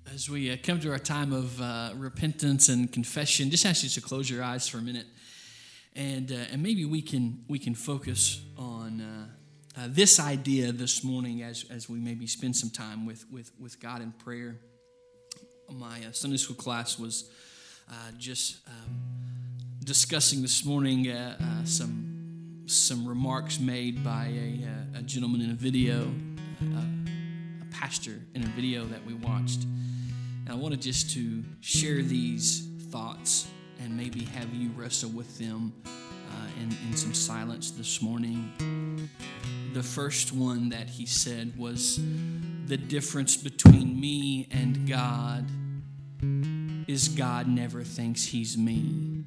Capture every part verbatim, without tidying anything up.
As we uh, come to our time of uh, repentance and confession, just ask you to close your eyes for a minute, and uh, and maybe we can we can focus on uh, uh, this idea this morning as as we maybe spend some time with with with God in prayer. My uh, Sunday school class was uh, just um, discussing this morning uh, uh, some some remarks made by a, uh, a gentleman in a video, uh, a pastor in a video that we watched. And I wanted just to share these thoughts and maybe have you wrestle with them uh, in, in some silence this morning. The first one that he said was, the difference between me and God is God never thinks he's me.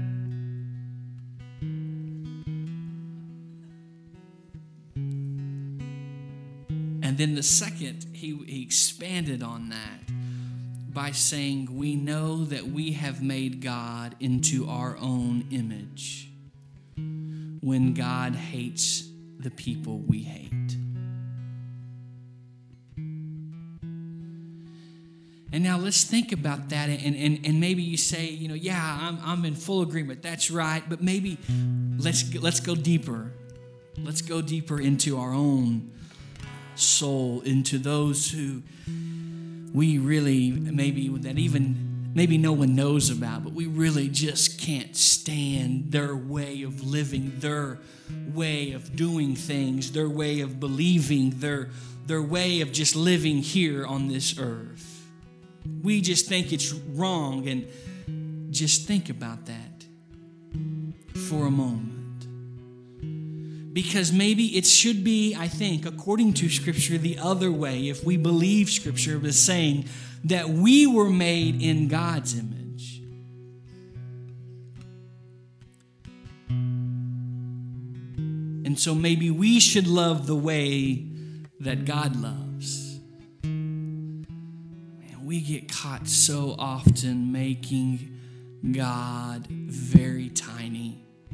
And then the second, he, he expanded on that by saying, we know that we have made God into our own image when God hates the people we hate. And now let's think about that, and, and, and maybe you say, you know, yeah, I'm, I'm in full agreement. That's right. But maybe let's, let's go deeper. Let's go deeper into our own soul, into those who we really, maybe that even maybe no one knows about, but we really just can't stand their way of living, their way of doing things, their way of believing, their, their way of just living here on this earth. We just think it's wrong, and just think about that for a moment. Because maybe it should be, I think, according to Scripture, the other way, if we believe Scripture was saying that we were made in God's image. And so maybe we should love the way that God loves. Man, we get caught so often making God very tiny.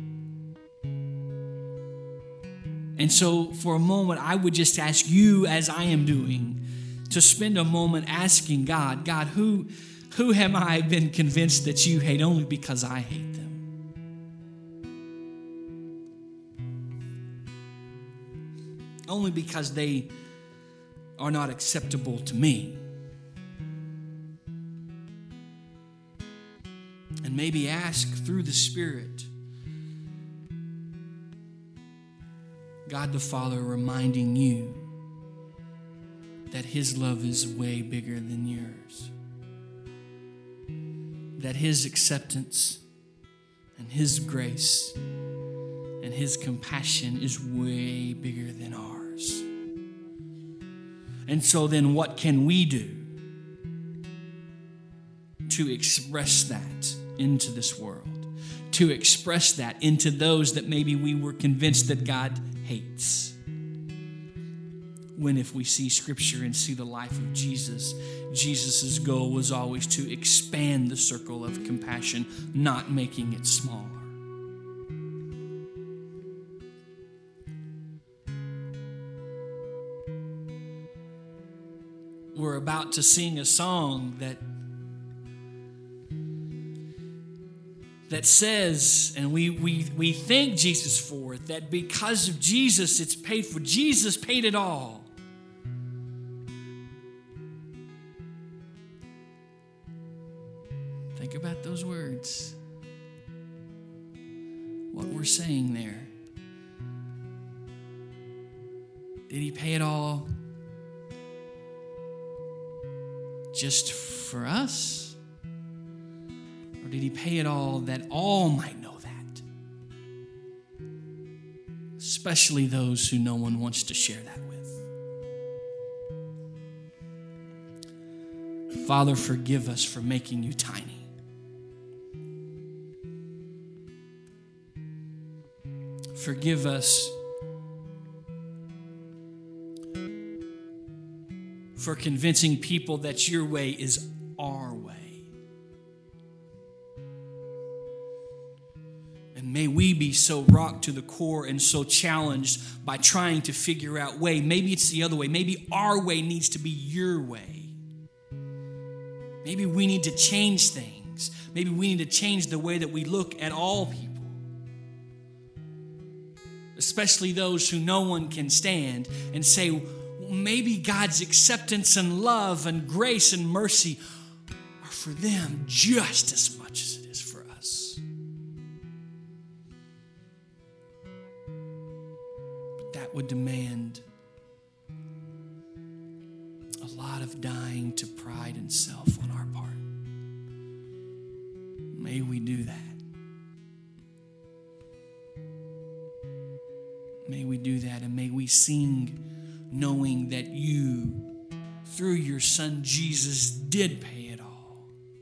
And so for a moment, I would just ask you, as I am doing, to spend a moment asking God, God, who, who have I been convinced that you hate only because I hate them? Only because they are not acceptable to me. And maybe ask through the Spirit, God the Father reminding you that his love is way bigger than yours. That his acceptance and his grace and his compassion is way bigger than ours. And so then what can we do to express that into this world? To express that into those that maybe we were convinced that God hates. When if we see Scripture and see the life of Jesus, Jesus' goal was always to expand the circle of compassion, not making it smaller. We're about to sing a song that that says, and we, we, we thank Jesus for it, that because of Jesus, it's paid for. Jesus paid it all. Think about those words. What we're saying there. Did he pay it all just for us? Or did he pay it all that all might know that? Especially those who no one wants to share that with. Father, forgive us for making you tiny. Forgive us for convincing people that your way is our way. May we be so rocked to the core and so challenged by trying to figure out way. Maybe it's the other way. Maybe our way needs to be your way. Maybe we need to change things. Maybe we need to change the way that we look at all people, especially those who no one can stand, and say, well, maybe God's acceptance and love and grace and mercy are for them just as much as it is for us. But that would demand a lot of dying to pride and self on our part. May we do that. May we do that, and may we sing knowing that you, through your Son Jesus, did pay it all.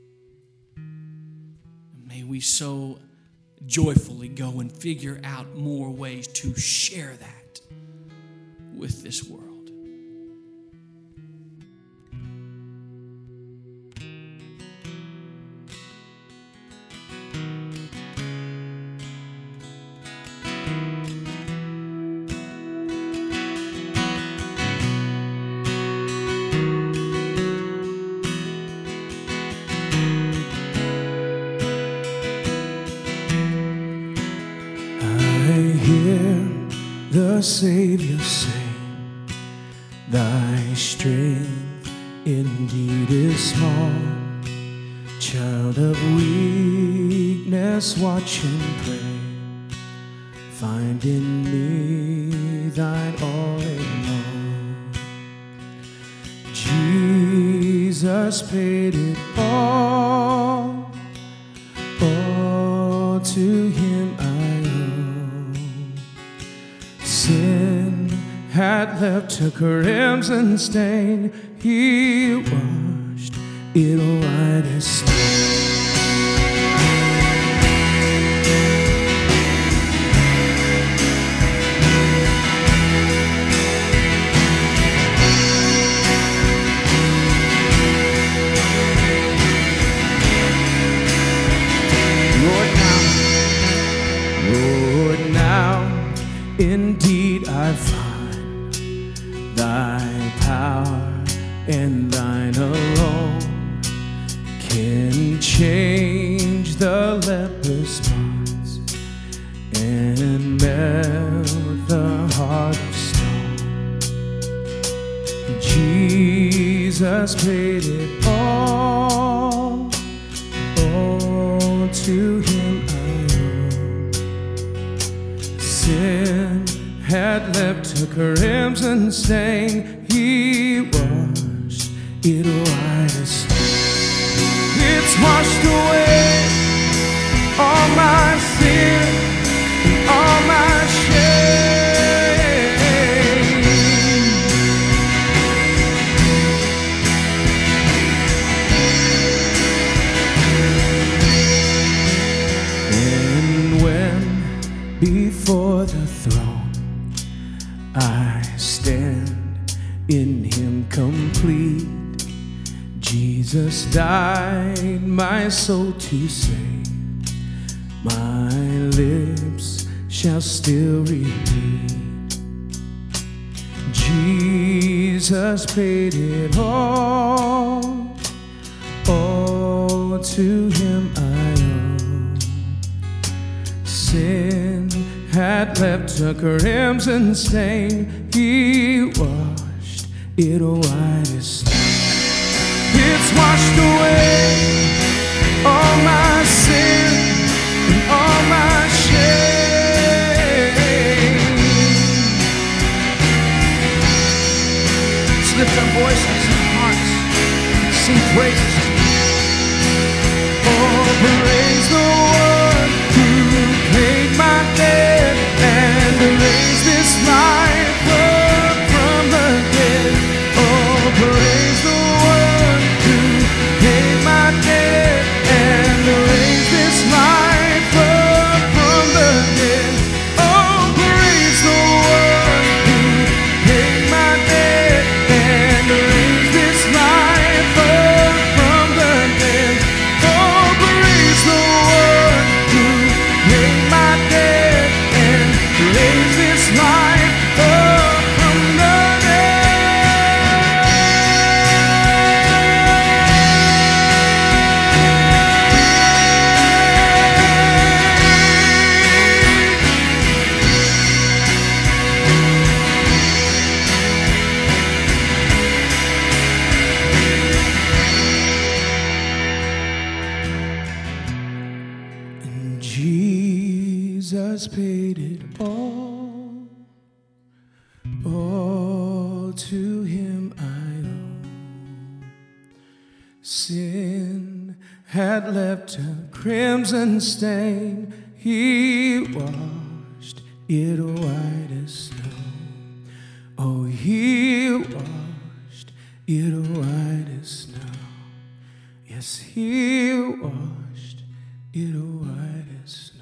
And may we so joyfully go and figure out more ways to share that with this world. The Savior say, thy strength indeed is small. Child of weakness, watch and pray. Find in me thine all in all. Jesus paid it all. All to him I owe. Sin had left a crimson stain. He washed it white as snow. Indeed I find thy power and thine alone can change the leper's spots and melt the heart of stone. Jesus paid it all, all to him I owe. Sin had left a crimson stain. He washed it white as snow. It's washed away all my sin and all my shame. And when before the throne I stand in him complete, Jesus died my soul to save. My lips shall still repeat, Jesus paid it all, all to him I owe. Sin had left a crimson stain. He washed it white as snow. It's washed away all my sin and all my shame. Let's lift our voices and hearts and sing praises to you. Oh, praise the one who paid my debt and raised this life up from the dead. Oh, praise the one who paid my debt and raised this life up from the dead. Oh, praise the one who paid my debt and raised this life up from the dead. Oh, praise the has paid it all. All to him I owe. Sin had left a crimson stain. He washed it white as snow. Oh, he washed it white as snow. Yes, he washed it white as snow.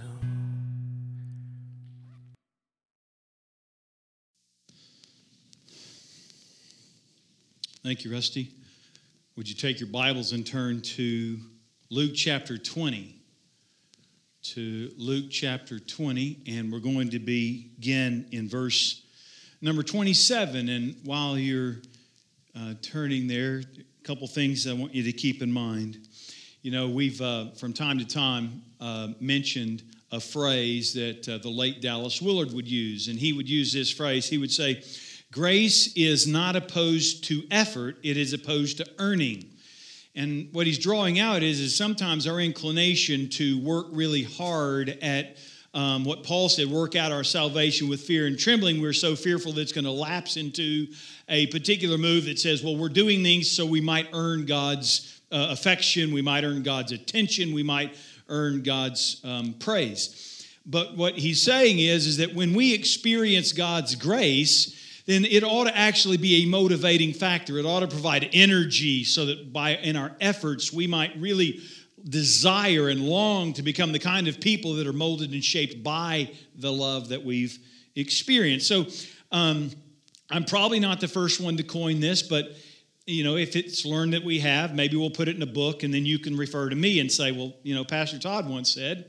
Thank you, Rusty. Would you take your Bibles and turn to Luke chapter twenty? To Luke chapter twenty, and we're going to begin in verse number twenty-seven. And while you're uh, turning there, a couple things I want you to keep in mind. You know, we've uh, from time to time uh, mentioned a phrase that uh, the late Dallas Willard would use, and he would use this phrase. He would say, grace is not opposed to effort, it is opposed to earning. And what he's drawing out is, is sometimes our inclination to work really hard at um, what Paul said, work out our salvation with fear and trembling. We're so fearful that it's going to lapse into a particular move that says, well, we're doing things so we might earn God's uh, affection, we might earn God's attention, we might earn God's um, praise. But what he's saying is, is that when we experience God's grace, then it ought to actually be a motivating factor. It ought to provide energy so that by in our efforts we might really desire and long to become the kind of people that are molded and shaped by the love that we've experienced. So um, I'm probably not the first one to coin this, but you know, if it's learned that we have, maybe we'll put it in a book and then you can refer to me and say, well, you know, Pastor Todd once said.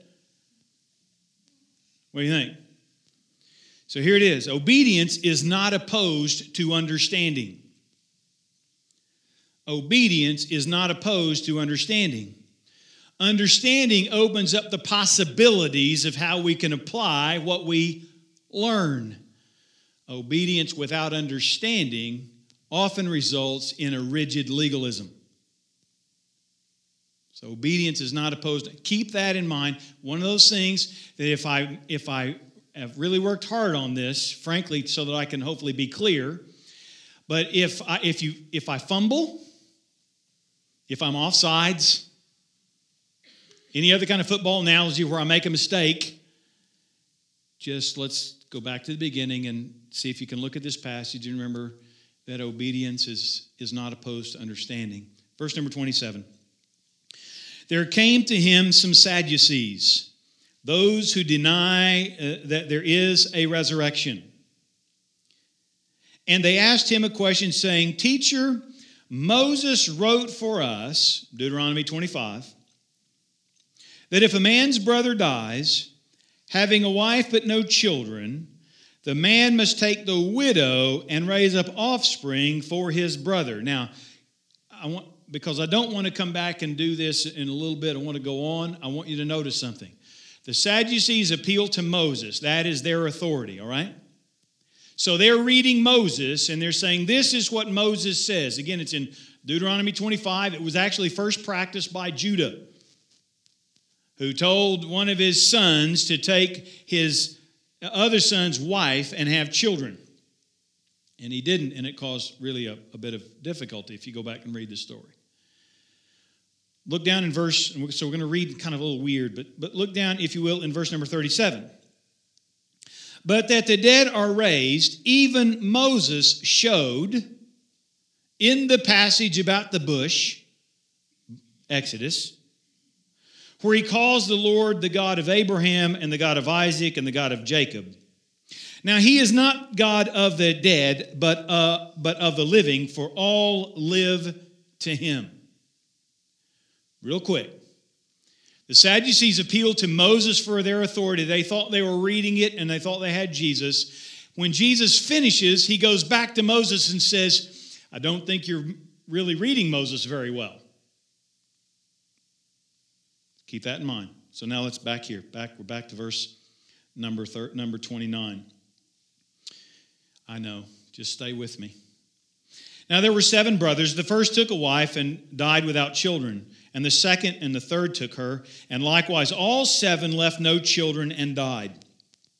What do you think? So here it is. Obedience is not opposed to understanding. Obedience is not opposed to understanding. Understanding opens up the possibilities of how we can apply what we learn. Obedience without understanding often results in a rigid legalism. So obedience is not opposed to. Keep that in mind. One of those things that if I if I I've really worked hard on this, frankly, so that I can hopefully be clear. But if I, if you if I fumble, if I'm offsides, any other kind of football analogy where I make a mistake, just let's go back to the beginning and see if you can look at this passage and remember that obedience is, is not opposed to understanding. Verse number twenty-seven. There came to him some Sadducees, those who deny uh, that there is a resurrection. And they asked him a question saying, Teacher, Moses wrote for us, Deuteronomy twenty-five, that if a man's brother dies, having a wife but no children, the man must take the widow and raise up offspring for his brother. Now, I want because I don't want to come back and do this in a little bit. I want to go on. I want you to notice something. The Sadducees appeal to Moses. That is their authority, all right? So they're reading Moses, and they're saying, this is what Moses says. Again, it's in Deuteronomy twenty-five. It was actually first practiced by Judah, who told one of his sons to take his other son's wife and have children. And he didn't, and it caused really a, a bit of difficulty if you go back and read the story. Look down in verse, so we're going to read kind of a little weird, but, but look down, if you will, in verse number thirty-seven. But that the dead are raised, even Moses showed in the passage about the bush, Exodus, where he calls the Lord the God of Abraham and the God of Isaac and the God of Jacob. Now, he is not God of the dead, but, uh, but of the living, for all live to him. Real quick. The Sadducees appealed to Moses for their authority. They thought they were reading it, and they thought they had Jesus. When Jesus finishes, he goes back to Moses and says, I don't think you're really reading Moses very well. Keep that in mind. So now let's back here. Back, we're back to verse number thir- number twenty-nine. I know. Just stay with me. Now there were seven brothers. The first took a wife and died without children. And the second and the third took her. And likewise all seven left no children and died.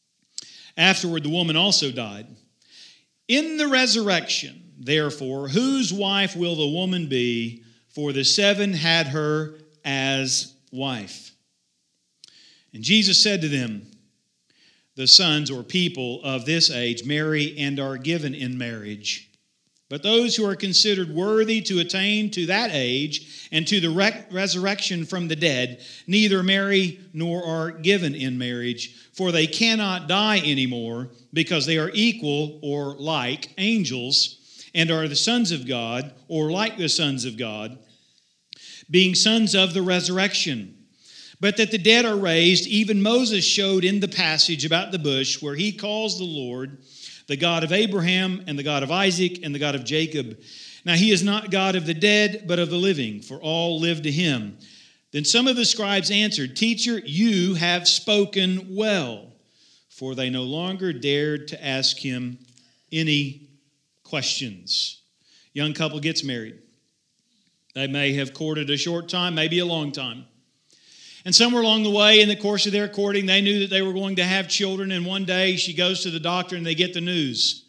Afterward, the woman also died. In the resurrection, therefore, whose wife will the woman be? For the seven had her as wife. And Jesus said to them, the sons or people of this age marry and are given in marriage. But those who are considered worthy to attain to that age and to the re- resurrection from the dead, neither marry nor are given in marriage, for they cannot die anymore, because they are equal or like angels, and are the sons of God, or like the sons of God, being sons of the resurrection. But that the dead are raised, even Moses showed in the passage about the bush, where he calls the Lord the God of Abraham and the God of Isaac and the God of Jacob. Now he is not God of the dead, but of the living, for all live to him. Then some of the scribes answered, Teacher, you have spoken well. For they no longer dared to ask him any questions. Young couple gets married. They may have courted a short time, maybe a long time. And somewhere along the way, in the course of their courting, they knew that they were going to have children. And one day she goes to the doctor and they get the news.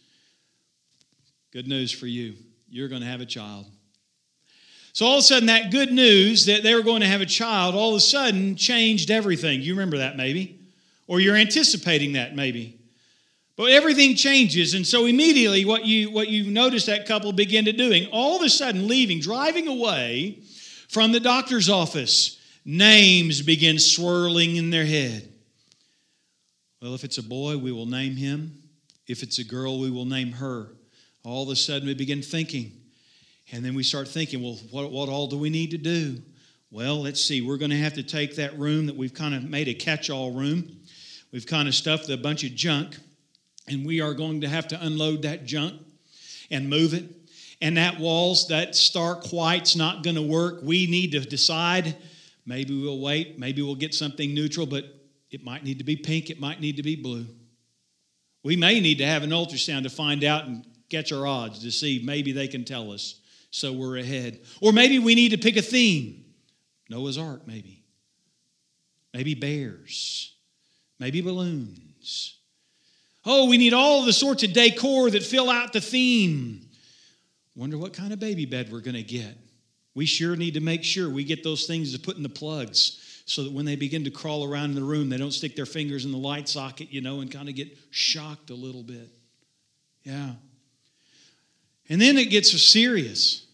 Good news for you. You're going to have a child. So all of a sudden, that good news that they were going to have a child, all of a sudden changed everything. You remember that maybe. Or you're anticipating that maybe. But everything changes. And so immediately what you, what you notice that couple begin to doing, all of a sudden leaving, driving away from the doctor's office, names begin swirling in their head. Well, if it's a boy, we will name him. If it's a girl, we will name her. All of a sudden, we begin thinking. And then we start thinking, well, what, what all do we need to do? Well, let's see. We're going to have to take that room that we've kind of made a catch-all room. We've kind of stuffed a bunch of junk. And we are going to have to unload that junk and move it. And that wall's, that stark white's not going to work. We need to decide. Maybe we'll wait. Maybe we'll get something neutral, but it might need to be pink. It might need to be blue. We may need to have an ultrasound to find out and catch our odds to see. Maybe they can tell us, so we're ahead. Or maybe we need to pick a theme. Noah's Ark, maybe. Maybe bears. Maybe balloons. Oh, we need all the sorts of decor that fill out the theme. Wonder what kind of baby bed we're going to get. We sure need to make sure we get those things to put in the plugs so that when they begin to crawl around in the room, they don't stick their fingers in the light socket, you know, and kind of get shocked a little bit. Yeah. And then it gets serious.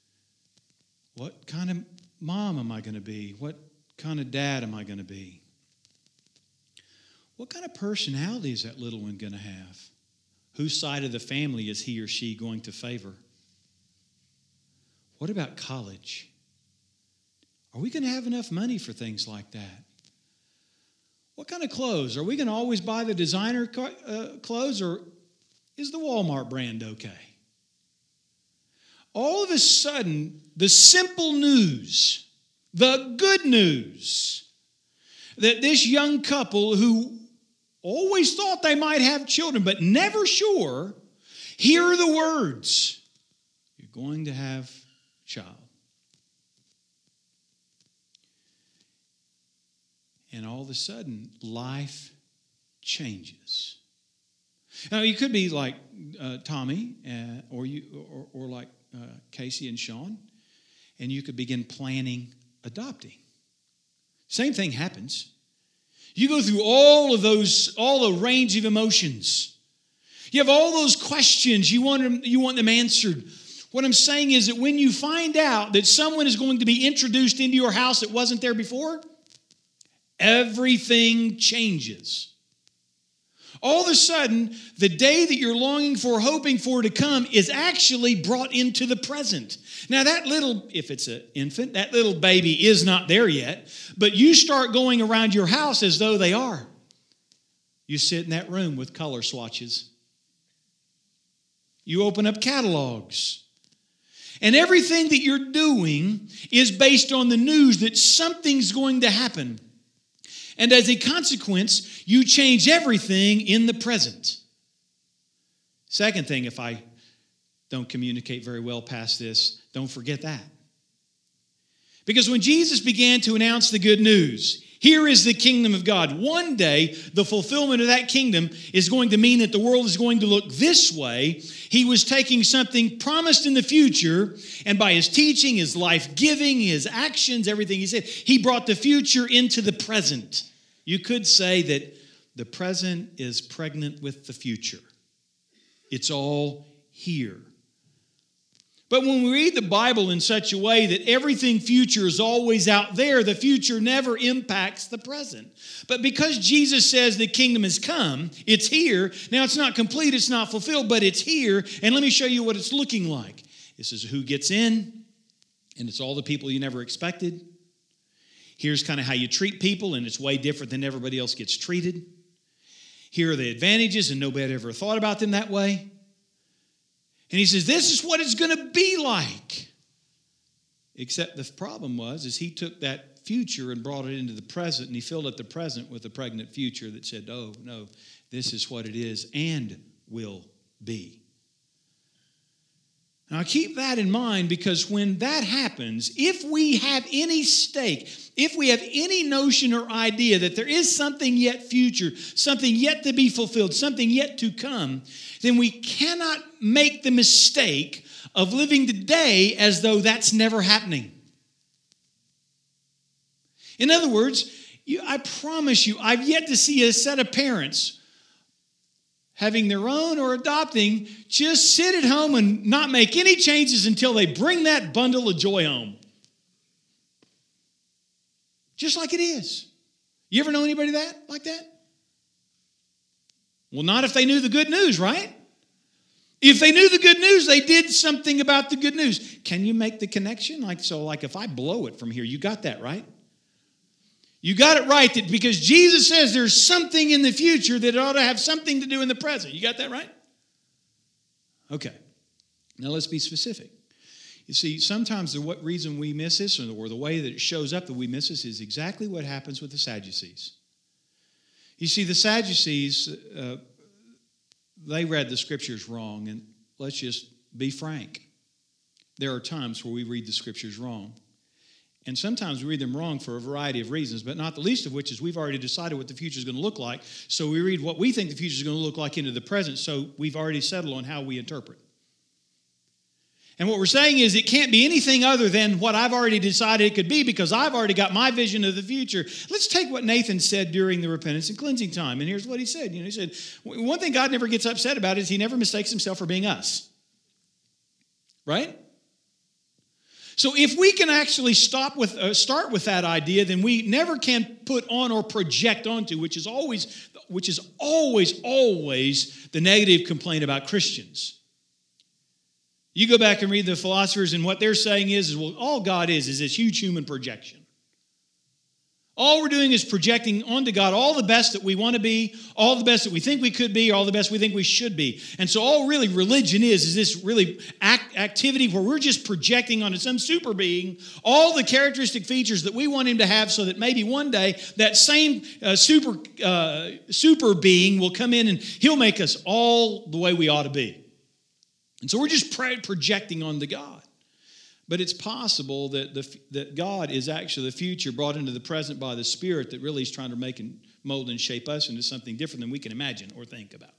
What kind of mom am I going to be? What kind of dad am I going to be? What kind of personality is that little one going to have? Whose side of the family is he or she going to favor? What about college? Are we going to have enough money for things like that? What kind of clothes? Are we going to always buy the designer uh, clothes, or is the Walmart brand okay? All of a sudden, the simple news, the good news, that this young couple who always thought they might have children but never sure, hear the words, you're going to have child. And all of a sudden, life changes. Now, you could be like uh, Tommy, uh, or you, or, or like uh, Casey and Sean, and you could begin planning adopting. Same thing happens. You go through all of those, all the range of emotions. You have all those questions. You want them, you want them answered. What I'm saying is that when you find out that someone is going to be introduced into your house that wasn't there before, everything changes. All of a sudden, the day that you're longing for, hoping for to come is actually brought into the present. Now that little, if it's an infant, that little baby is not there yet, but you start going around your house as though they are. You sit in that room with color swatches. You open up catalogs. And everything that you're doing is based on the news that something's going to happen. And as a consequence, you change everything in the present. Second thing, if I don't communicate very well past this, don't forget that. Because when Jesus began to announce the good news, Here is the kingdom of God. One day, the fulfillment of that kingdom is going to mean that the world is going to look this way. He was taking something promised in the future, and by his teaching, his life-giving, his actions, everything he said, he brought the future into the present. You could say that the present is pregnant with the future. It's all here. But when we read the Bible in such a way that everything future is always out there, the future never impacts the present. But because Jesus says the kingdom has come, it's here. Now it's not complete, it's not fulfilled, but it's here. And let me show you what it's looking like. This is who gets in, and it's all the people you never expected. Here's kind of how you treat people, and it's way different than everybody else gets treated. Here are the advantages, and nobody had ever thought about them that way. And he says, this is what it's going to be like. Except the problem was, is he took that future and brought it into the present, and he filled up the present with a pregnant future that said, oh, no, this is what it is and will be. Now, keep that in mind, because when that happens, if we have any stake, if we have any notion or idea that there is something yet future, something yet to be fulfilled, something yet to come, then we cannot make the mistake of living today as though that's never happening. In other words, you, I promise you, I've yet to see a set of parents having their own or adopting, just sit at home and not make any changes until they bring that bundle of joy home. Just like it is. You ever know anybody that like that? Well, not if they knew the good news, right? If they knew the good news, they did something about the good news. Can you make the connection? Like so, like if I blow it from here, you got that, right? You got it right, that because Jesus says there's something in the future that ought to have something to do in the present. You got that right? Okay. Now let's be specific. You see, sometimes the what reason we miss this, or the way that it shows up that we miss this, is exactly what happens with the Sadducees. You see, the Sadducees, uh, they read the scriptures wrong, and let's just be frank. There are times where we read the scriptures wrong. And sometimes we read them wrong for a variety of reasons, but not the least of which is we've already decided what the future is going to look like. So we read what we think the future is going to look like into the present, so we've already settled on how we interpret. And what we're saying is it can't be anything other than what I've already decided it could be, because I've already got my vision of the future. Let's take what Nathan said during the repentance and cleansing time. And here's what he said. You know, he said, one thing God never gets upset about is he never mistakes himself for being us. Right? So if we can actually stop with, uh, start with that idea, then we never can put on or project onto, which is always, which is always, always the negative complaint about Christians. You go back and read the philosophers, and what they're saying is, is well, all God is is this huge human projection. All we're doing is projecting onto God all the best that we want to be, all the best that we think we could be, all the best we think we should be. And so all really religion is, is this really act, activity where we're just projecting onto some super being all the characteristic features that we want him to have, so that maybe one day that same uh, super, uh, super being will come in and he'll make us all the way we ought to be. And so we're just projecting onto God. But it's possible that the, that God is actually the future brought into the present by the Spirit that really is trying to make and mold and shape us into something different than we can imagine or think about.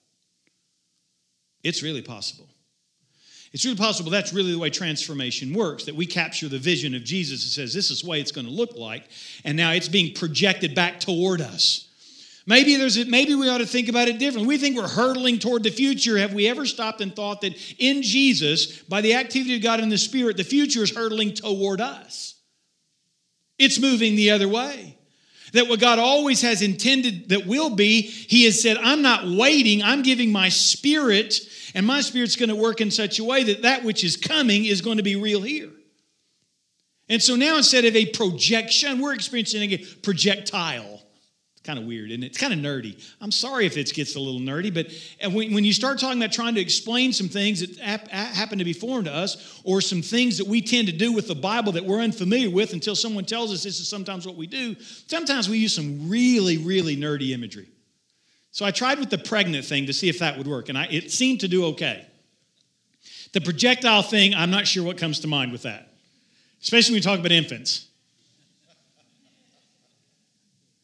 It's really possible. It's really possible that's really the way transformation works, that we capture the vision of Jesus that says this is the way it's going to look like, and now it's being projected back toward us. Maybe there's a, maybe we ought to think about it differently. We think we're hurtling toward the future. Have we ever stopped and thought that in Jesus, by the activity of God in the Spirit, the future is hurtling toward us? It's moving the other way. That what God always has intended that will be, he has said, I'm not waiting, I'm giving my Spirit, and my Spirit's going to work in such a way that that which is coming is going to be real here. And so now instead of a projection, we're experiencing a projectile. Kind of weird, isn't it? It's kind of nerdy. I'm sorry if it gets a little nerdy, but when, when you start talking about trying to explain some things that ap- happen to be foreign to us, or some things that we tend to do with the Bible that we're unfamiliar with until someone tells us this is sometimes what we do, sometimes we use some really, really nerdy imagery. So I tried with the pregnant thing to see if that would work, and I, it seemed to do okay. The projectile thing, I'm not sure what comes to mind with that, especially when we talk about infants.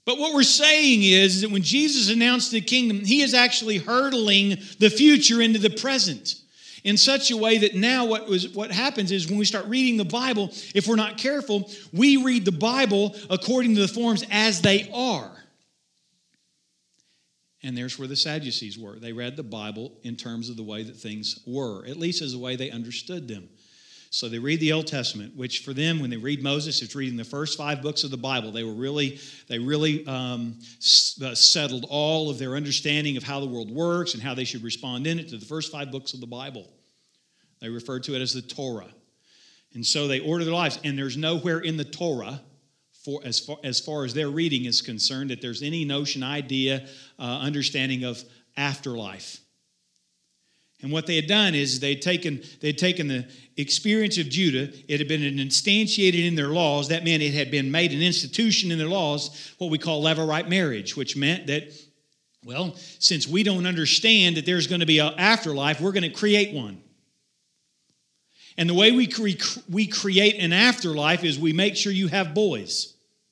But what we're saying is that when Jesus announced the kingdom, he is actually hurtling the future into the present in such a way that now what was what happens is when we start reading the Bible, if we're not careful, we read the Bible according to the forms as they are. And there's where the Sadducees were. They read the Bible in terms of the way that things were, at least as the way they understood them. So they read the Old Testament, which for them, when they read Moses, it's reading the first five books of the Bible. They were really, they really um, settled all of their understanding of how the world works and how they should respond in it to the first five books of the Bible. They referred to it as the Torah. And so they order their lives. And there's nowhere in the Torah, for as far as, far as their reading is concerned, that there's any notion, idea, uh, understanding of afterlife. And what they had done is they'd taken, they'd taken the experience of Judah. It had been instantiated in their laws. That meant it had been made an institution in their laws, what we call levirate marriage, which meant that, well, since we don't understand that there's going to be an afterlife, we're going to create one. And the way we, cre- we create an afterlife is we make sure you have boys.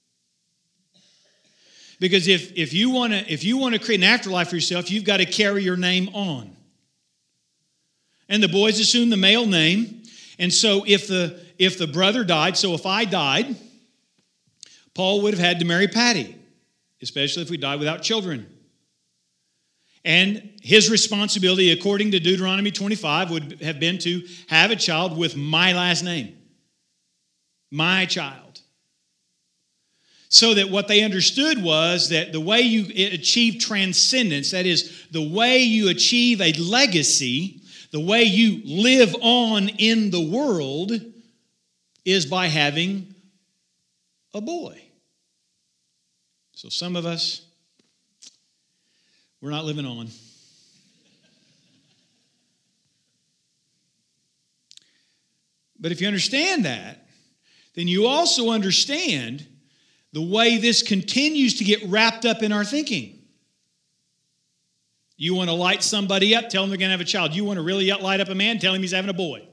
Because if, if you want to if you want to create an afterlife for yourself, you've got to carry your name on. And the boys assume the male name. And so if the if the brother died, so if I died, Paul would have had to marry Patty, especially if we died without children. And his responsibility, according to Deuteronomy twenty-five, would have been to have a child with my last name. My child. So that what they understood was that the way you achieve transcendence, that is, the way you achieve a legacy, the way you live on in the world, is by having a boy. So some of us, we're not living on. But if you understand that, then you also understand the way this continues to get wrapped up in our thinking. You want to light somebody up, tell them they're going to have a child. You want to really light up a man, tell him he's having a boy.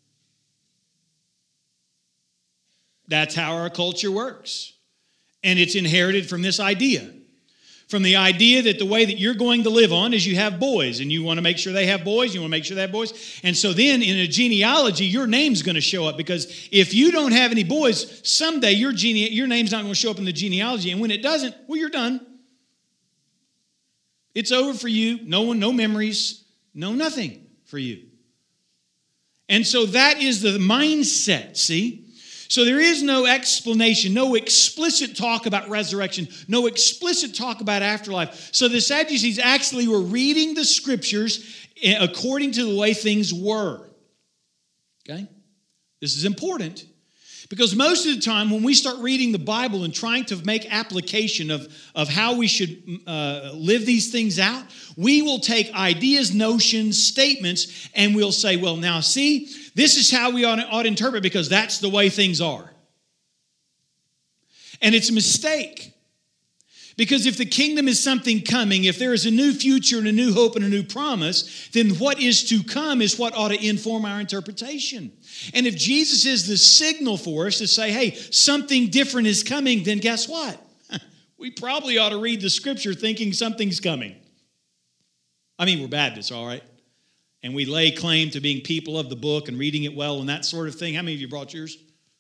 That's how our culture works. And it's inherited from this idea. From the idea that the way that you're going to live on is you have boys, and you want to make sure they have boys, you want to make sure they have boys. And so then in a genealogy, your name's going to show up, because if you don't have any boys, someday your gene, your name's not going to show up in the genealogy. And when it doesn't, well, you're done. It's over for you. No one, no memories, no nothing for you. And so that is the mindset, see? So there is no explanation, no explicit talk about resurrection, no explicit talk about afterlife. So the Sadducees actually were reading the scriptures according to the way things were. Okay? This is important, because most of the time when we start reading the Bible and trying to make application of, of how we should uh, live these things out, we will take ideas, notions, statements, and we'll say, well, now see, this is how we ought to, ought to interpret, because that's the way things are. And it's a mistake. Because if the kingdom is something coming, if there is a new future and a new hope and a new promise, then what is to come is what ought to inform our interpretation. And if Jesus is the signal for us to say, hey, something different is coming, then guess what? We probably ought to read the scripture thinking something's coming. I mean, we're Baptists, all right? And we lay claim to being people of the book and reading it well and that sort of thing. How many of you brought yours?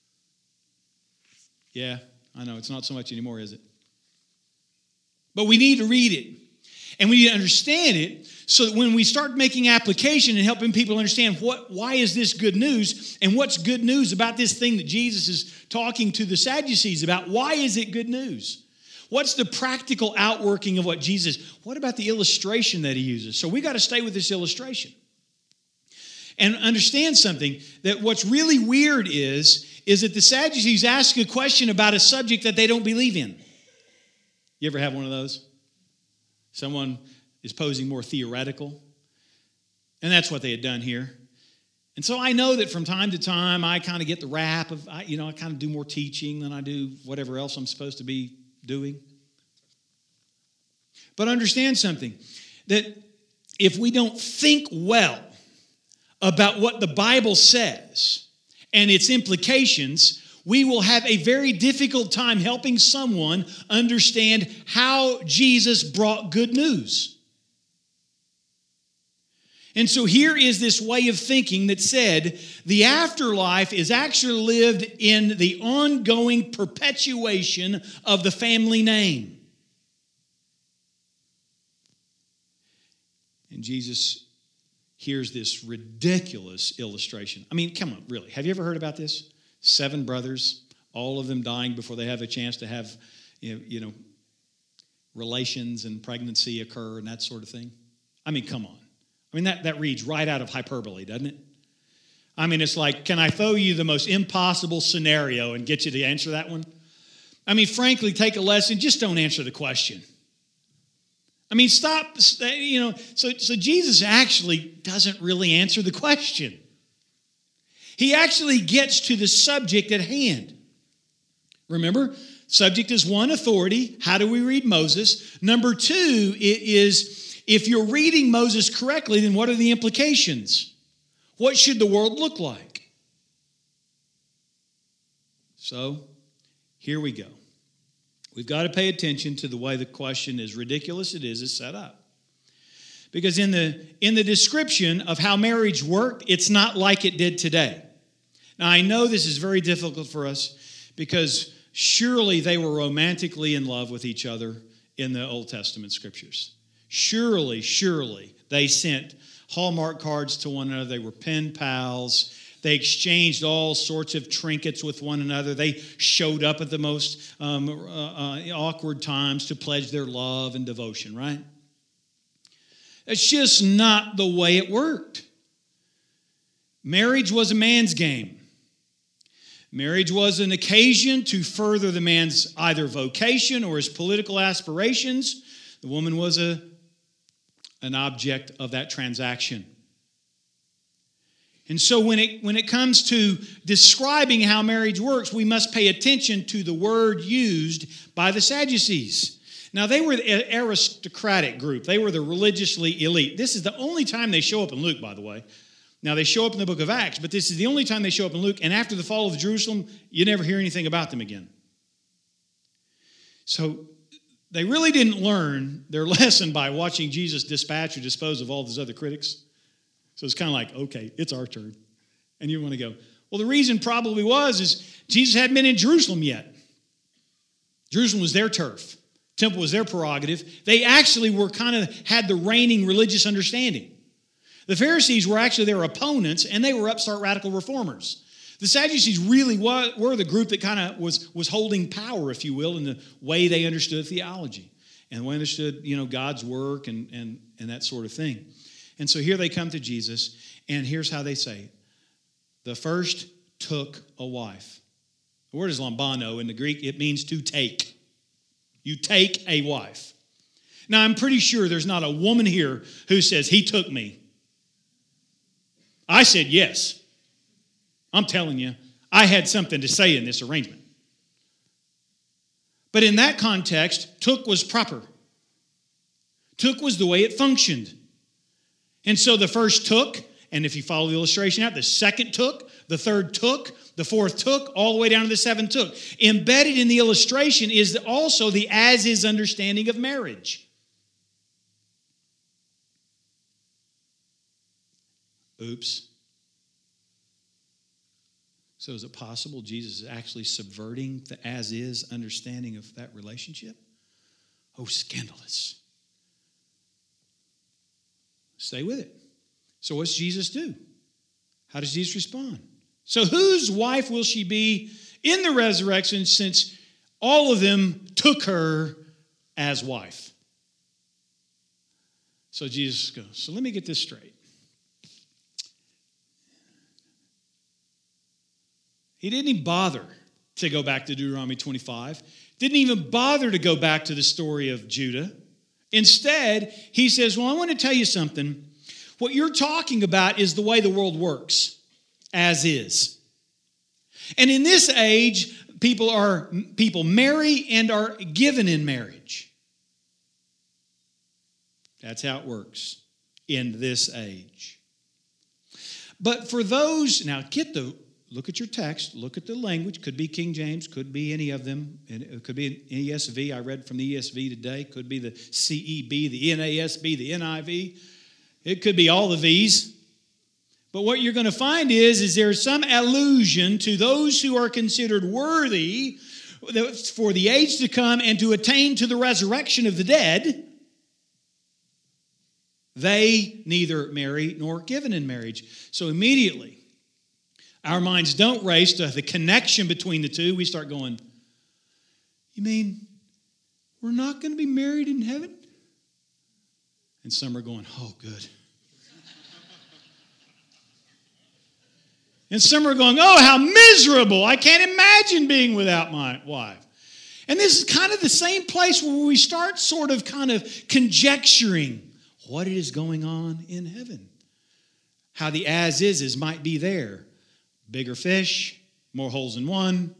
Yeah, I know. It's not so much anymore, is it? But we need to read it. And we need to understand it so that when we start making application and helping people understand what, why is this good news, and what's good news about this thing that Jesus is talking to the Sadducees about, why is it good news? What's the practical outworking of what Jesus, what about the illustration that he uses? So we got to stay with this illustration. And understand something, that what's really weird is, is that the Sadducees ask a question about a subject that they don't believe in. You ever have one of those? Someone is posing more theoretical. And that's what they had done here. And so I know that from time to time, I kind of get the rap of, I, you know, I kind of do more teaching than I do whatever else I'm supposed to be doing. But understand something, that if we don't think well about what the Bible says and its implications, we will have a very difficult time helping someone understand how Jesus brought good news. And so here is this way of thinking that said the afterlife is actually lived in the ongoing perpetuation of the family name. And Jesus hears this ridiculous illustration. I mean, come on, really. Have you ever heard about this? Seven brothers, all of them dying before they have a chance to have, you know, you know relations and pregnancy occur and that sort of thing. I mean, come on. I mean, that, that reads right out of hyperbole, doesn't it? I mean, it's like, can I throw you the most impossible scenario and get you to answer that one? I mean, frankly, take a lesson. Just don't answer the question. I mean, stop, you know. So, so Jesus actually doesn't really answer the question. He actually gets to the subject at hand. Remember, subject is one, authority. How do we read Moses? Number two, it is, if you're reading Moses correctly, then what are the implications? What should the world look like? So, here we go. We've got to pay attention to the way the question, as ridiculous it is, is set up. Because in the, in the description of how marriage worked, it's not like it did today. Now, I know this is very difficult for us because surely they were romantically in love with each other in the Old Testament scriptures. Surely, surely, they sent Hallmark cards to one another. They were pen pals. They exchanged all sorts of trinkets with one another. They showed up at the most um, uh, uh, awkward times to pledge their love and devotion, right? It's just not the way it worked. Marriage was a man's game. Marriage was an occasion to further the man's either vocation or his political aspirations. The woman was a an object of that transaction. And so when it, when it comes to describing how marriage works, we must pay attention to the word used by the Sadducees. Now, they were the aristocratic group. They were the religiously elite. This is the only time they show up in Luke, by the way. Now, they show up in the book of Acts, but this is the only time they show up in Luke. And after the fall of Jerusalem, you never hear anything about them again. So they really didn't learn their lesson by watching Jesus dispatch or dispose of all those other critics. So it's kind of like, okay, it's our turn. And you want to go, well, the reason probably was is Jesus hadn't been in Jerusalem yet. Jerusalem was their turf. Temple was their prerogative. They actually were kind of had the reigning religious understanding. The Pharisees were actually their opponents, and they were upstart radical reformers. The Sadducees really were the group that kind of was, was holding power, if you will, in the way they understood theology and the way they understood, you know, God's work and, and, and that sort of thing. And so here they come to Jesus, and here's how they say it. The first took a wife. The word is lambano. In the Greek, it means to take. You take a wife. Now, I'm pretty sure there's not a woman here who says, he took me. I said yes. I'm telling you, I had something to say in this arrangement. But in that context, took was proper. Took was the way it functioned. And so the first took, and if you follow the illustration out, the second took, the third took, the fourth took, all the way down to the seventh took. Embedded in the illustration is also the as-is understanding of marriage. Oops. So is it possible Jesus is actually subverting the as-is understanding of that relationship? Oh, scandalous. Stay with it. So what's Jesus do? How does Jesus respond? So whose wife will she be in the resurrection since all of them took her as wife? So Jesus goes, so let me get this straight. He didn't even bother to go back to Deuteronomy twenty-five. Didn't even bother to go back to the story of Judah. Instead, he says, well, I want to tell you something. What you're talking about is the way the world works, as is. And in this age, people are people marry and are given in marriage. That's how it works in this age. But for those, now get the look at your text, look at the language. Could be King James, could be any of them. It could be an E S V. I read from the E S V today. Could be the C E B, the N A S B, the N I V. It could be all the V's. But what you're going to find is, is there's some allusion to those who are considered worthy for the age to come and to attain to the resurrection of the dead. They neither marry nor given in marriage. So immediately, our minds don't race to the connection between the two. We start going, you mean we're not going to be married in heaven? And some are going, oh, good. And some are going, oh, how miserable. I can't imagine being without my wife. And this is kind of the same place where we start sort of kind of conjecturing what is going on in heaven. How the as-is might be there. Bigger fish, more holes in one.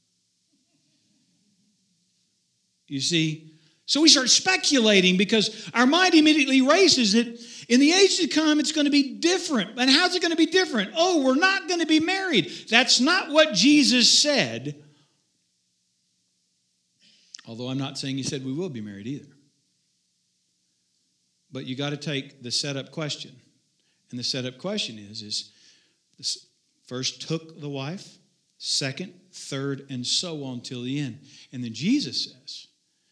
You see? So we start speculating because our mind immediately races that in the age to come, it's going to be different. And how's it going to be different? Oh, we're not going to be married. That's not what Jesus said. Although I'm not saying he said we will be married either. But you got to take the setup question. And the setup question is, is this first took the wife, second, third, and so on till the end. And then Jesus says,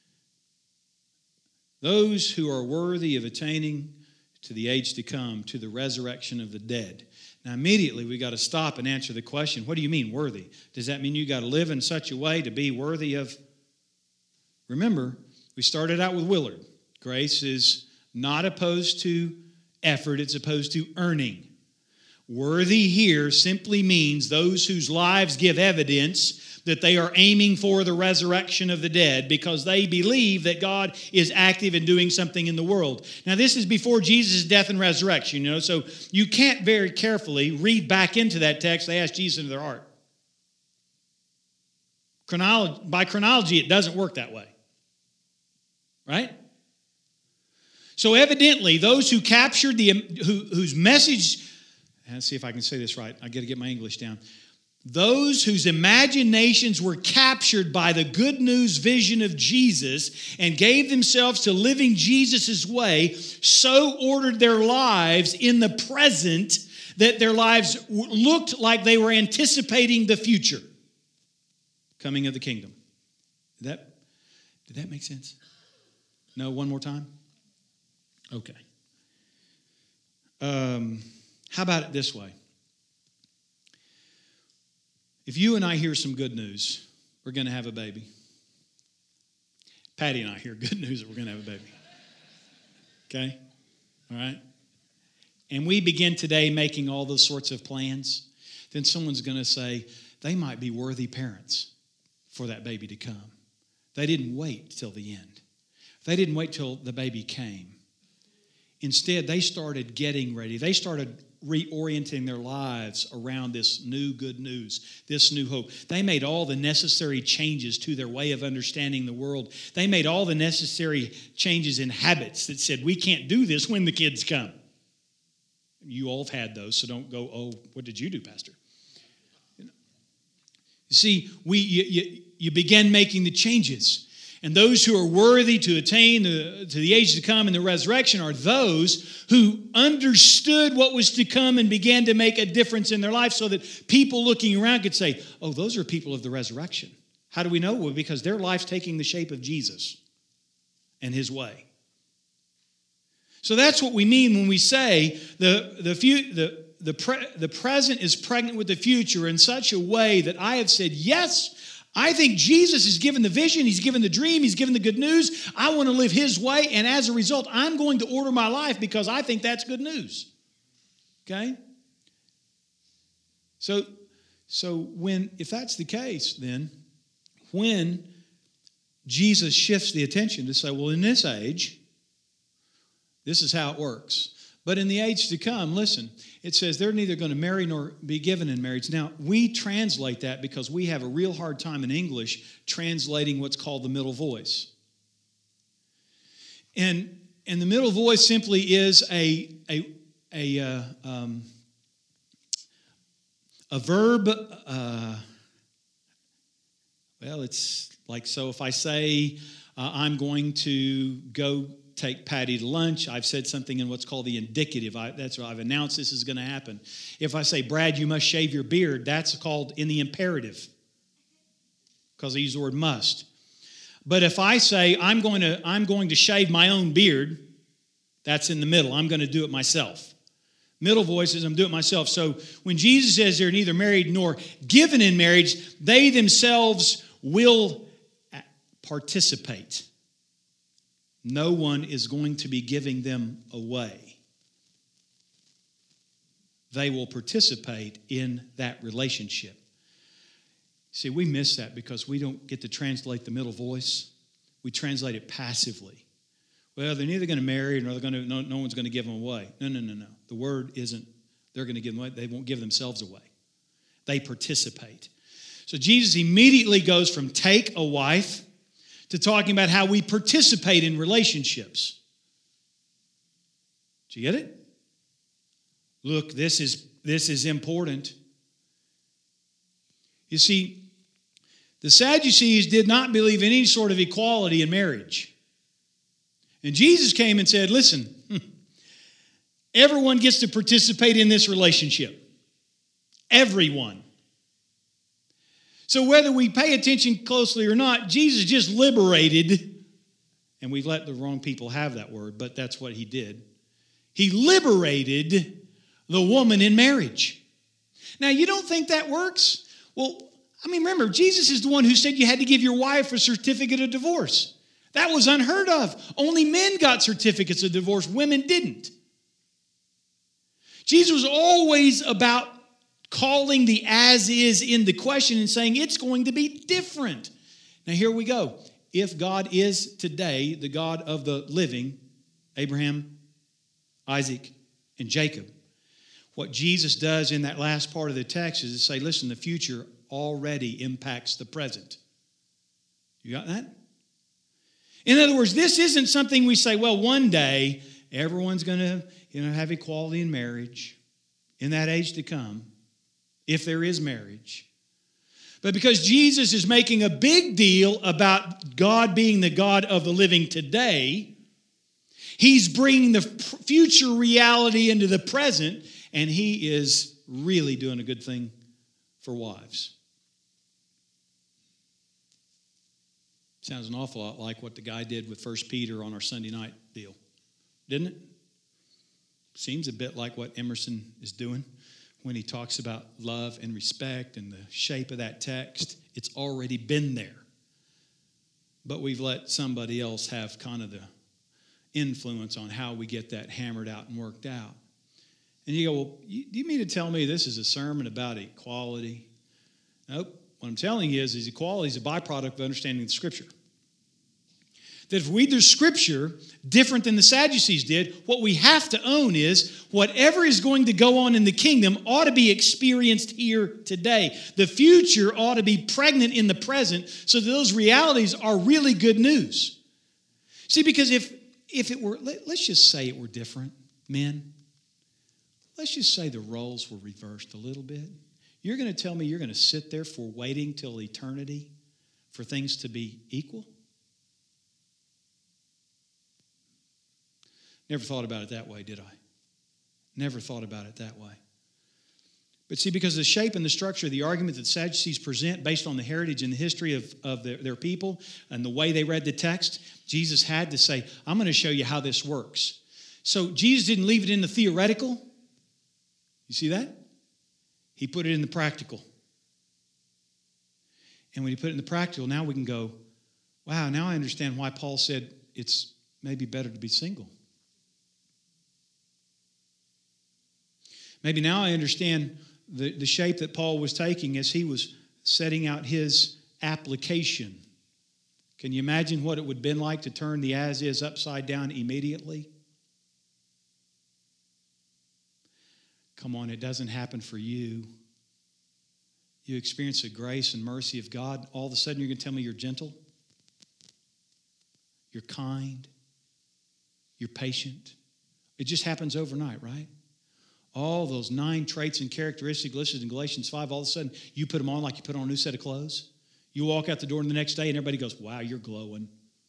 those who are worthy of attaining to the age to come, to the resurrection of the dead. Now, immediately we got to stop and answer the question, what do you mean worthy? Does that mean you got to live in such a way to be worthy of? Remember, we started out with Willard. Grace is not opposed to effort, it's opposed to earning. Worthy here simply means those whose lives give evidence that they are aiming for the resurrection of the dead because they believe that God is active in doing something in the world. Now, this is before Jesus' death and resurrection, you know, so you can't very carefully read back into that text. They asked Jesus into their heart. Chronology, by chronology, it doesn't work that way. Right? So evidently, those who captured the, who, whose message, let's see if I can say this right. I got to get my English down. Those whose imaginations were captured by the good news vision of Jesus and gave themselves to living Jesus' way, so ordered their lives in the present that their lives looked like they were anticipating the future coming of the kingdom. Did that, did that make sense? No, one more time? Okay. Um, how about it this way? If you and I hear some good news, we're going to have a baby. Patty and I hear good news that we're going to have a baby. Okay? All right? And we begin today making all those sorts of plans, then someone's going to say, they might be worthy parents for that baby to come. They didn't wait till the end. They didn't wait till the baby came. Instead, they started getting ready. They started reorienting their lives around this new good news, this new hope. They made all the necessary changes to their way of understanding the world. They made all the necessary changes in habits that said, we can't do this when the kids come. You all have had those, so don't go, oh, what did you do, Pastor? You see, we you, you, you began making the changes. And those who are worthy to attain the, to the age to come and the resurrection are those who understood what was to come and began to make a difference in their life so that people looking around could say, oh, those are people of the resurrection. How do we know? Well, because their life's taking the shape of Jesus and his way. So that's what we mean when we say the, the, the, the, pre, the present is pregnant with the future in such a way that I have said, yes, I think Jesus has given the vision, he's given the dream, he's given the good news. I want to live his way, and as a result, I'm going to order my life because I think that's good news. Okay? So, so when, if that's the case, then when Jesus shifts the attention to say, well, in this age, this is how it works. But in the age to come, listen, it says they're neither going to marry nor be given in marriage. Now, we translate that because we have a real hard time in English translating what's called the middle voice. And, and the middle voice simply is a, a, a, uh, um, a verb, uh, well, it's like, so if I say uh, I'm going to go take Patty to lunch, I've said something in what's called the indicative. I, that's what I've announced this is going to happen. If I say, Brad, you must shave your beard, that's called in the imperative because I use the word must. But if I say I'm going to I'm going to shave my own beard, that's in the middle. I'm going to do it myself. Middle voice is I'm doing it myself. So when Jesus says they're neither married nor given in marriage, they themselves will participate. No one is going to be giving them away. They will participate in that relationship. See, we miss that because we don't get to translate the middle voice. We translate it passively. Well, they're neither going to marry nor they're going to, no, no one's going to give them away. No, no, no, no. The word isn't they're going to give them away. They won't give themselves away. They participate. So Jesus immediately goes from take a wife to talking about how we participate in relationships. Did you get it? Look, this is, this is important. You see, the Sadducees did not believe in any sort of equality in marriage. And Jesus came and said, listen, everyone gets to participate in this relationship. Everyone. So whether we pay attention closely or not, Jesus just liberated, and we've let the wrong people have that word, but that's what he did. He liberated the woman in marriage. Now, you don't think that works? Well, I mean, remember, Jesus is the one who said you had to give your wife a certificate of divorce. That was unheard of. Only men got certificates of divorce. Women didn't. Jesus was always about calling the as is into question and saying it's going to be different. Now, here we go. If God is today the God of the living, Abraham, Isaac, and Jacob, what Jesus does in that last part of the text is to say, listen, the future already impacts the present. You got that? In other words, this isn't something we say, well, one day everyone's going to, you know, have equality in marriage in that age to come, if there is marriage. But because Jesus is making a big deal about God being the God of the living today, he's bringing the future reality into the present, and he is really doing a good thing for wives. Sounds an awful lot like what the guy did with First Peter on our Sunday night deal, didn't it? Seems a bit like what Emerson is doing when he talks about love and respect and the shape of that text. It's already been there. But we've let somebody else have kind of the influence on how we get that hammered out and worked out. And you go, well, you, do you mean to tell me this is a sermon about equality? Nope. What I'm telling you is, is equality is a byproduct of understanding the Scripture. That if we read the Scripture different than the Sadducees did, what we have to own is whatever is going to go on in the kingdom ought to be experienced here today. The future ought to be pregnant in the present so that those realities are really good news. See, because if, if it were, let, let's just say it were different, men. Let's just say the roles were reversed a little bit. You're going to tell me you're going to sit there for waiting till eternity for things to be equal? Never thought about it that way, did I? Never thought about it that way. But see, because the shape and the structure of the argument that the Sadducees present based on the heritage and the history of, of their, their people and the way they read the text, Jesus had to say, I'm going to show you how this works. So Jesus didn't leave it in the theoretical. You see that? He put it in the practical. And when he put it in the practical, now we can go, wow, now I understand why Paul said it's maybe better to be single. Maybe now I understand the, the shape that Paul was taking as he was setting out his application. Can you imagine what it would have been like to turn the as is upside down immediately? Come on, it doesn't happen for you. You experience the grace and mercy of God. All of a sudden you're going to tell me you're gentle? You're kind? You're patient? It just happens overnight, right? All those nine traits and characteristics listed in Galatians five, all of a sudden you put them on like you put on a new set of clothes. You walk out the door the next day and everybody goes, wow, you're glowing.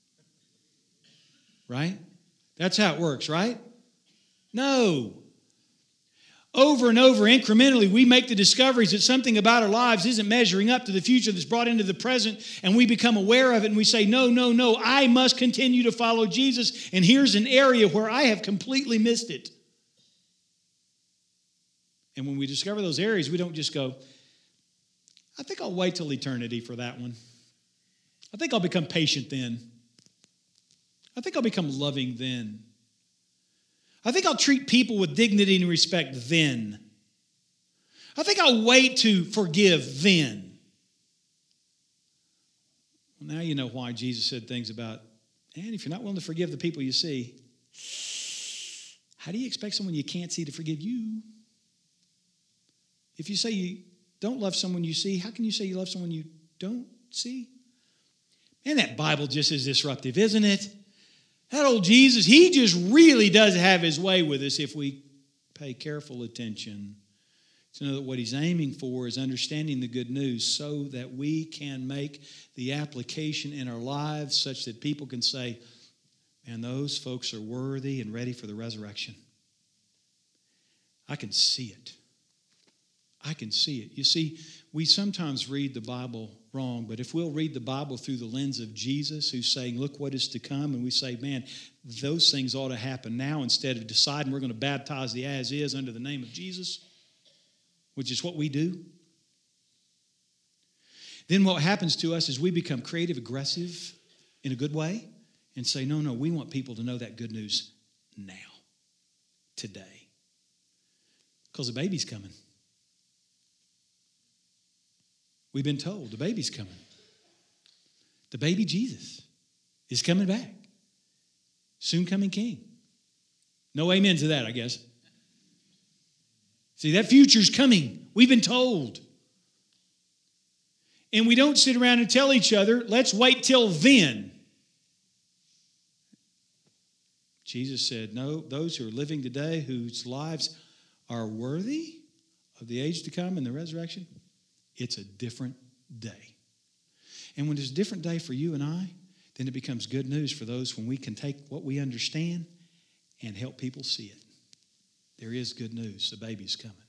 Right? That's how it works, right? No. Over and over, incrementally, we make the discoveries that something about our lives isn't measuring up to the future that's brought into the present, and we become aware of it, and we say, no, no, no, I must continue to follow Jesus, and here's an area where I have completely missed it. And when we discover those areas, we don't just go, I think I'll wait till eternity for that one. I think I'll become patient then. I think I'll become loving then. I think I'll treat people with dignity and respect then. I think I'll wait to forgive then. Well, now you know why Jesus said things about, and if you're not willing to forgive the people you see, how do you expect someone you can't see to forgive you? If you say you don't love someone you see, how can you say you love someone you don't see? Man, that Bible just is disruptive, isn't it? That old Jesus, he just really does have his way with us if we pay careful attention to know that what he's aiming for is understanding the good news so that we can make the application in our lives such that people can say, man, those folks are worthy and ready for the resurrection. I can see it. I can see it. You see, we sometimes read the Bible wrong, but if we'll read the Bible through the lens of Jesus, who's saying, look what is to come, and we say, man, those things ought to happen now instead of deciding we're going to baptize the as is under the name of Jesus, which is what we do, then what happens to us is we become creative, aggressive in a good way and say, no, no, we want people to know that good news now, today, because the baby's coming. We've been told the baby's coming. The baby Jesus is coming back. Soon coming king. No amen to that, I guess. See, that future's coming. We've been told. And we don't sit around and tell each other, let's wait till then. Jesus said, no, those who are living today, whose lives are worthy of the age to come and the resurrection, it's a different day. And when it's a different day for you and I, then it becomes good news for those when we can take what we understand and help people see it. There is good news. The baby's coming.